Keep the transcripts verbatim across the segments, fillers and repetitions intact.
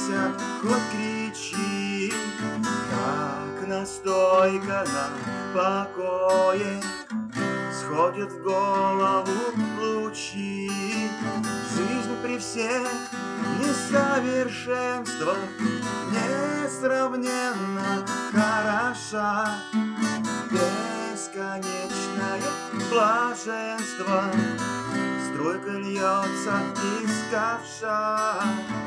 смейся, хоть кричи, как настойка на покое сходит в голову лучи. Жизнь при всех несовершенствах несравненно хороша. Бесконечное блаженство струйкой льется из ковша.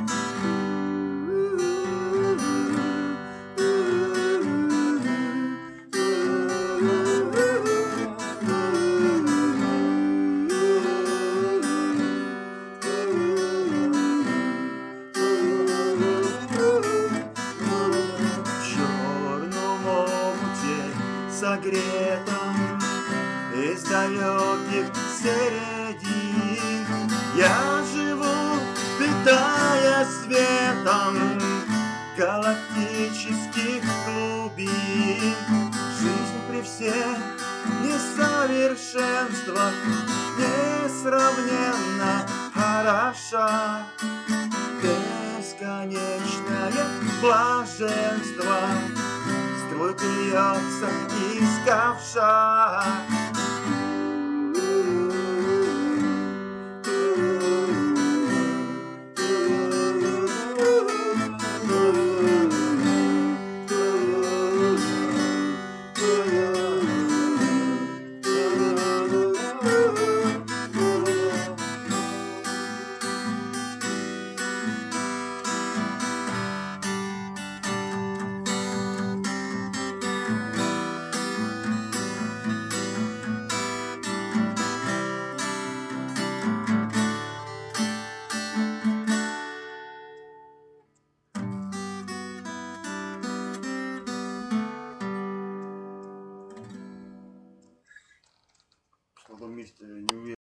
Согретом из далеких середин я живу, питая светом галактических глубин. Жизнь при всех несовершенствах несравненно хороша. Бесконечное блаженство струйкой льется из ковша. В одном месте не уверен.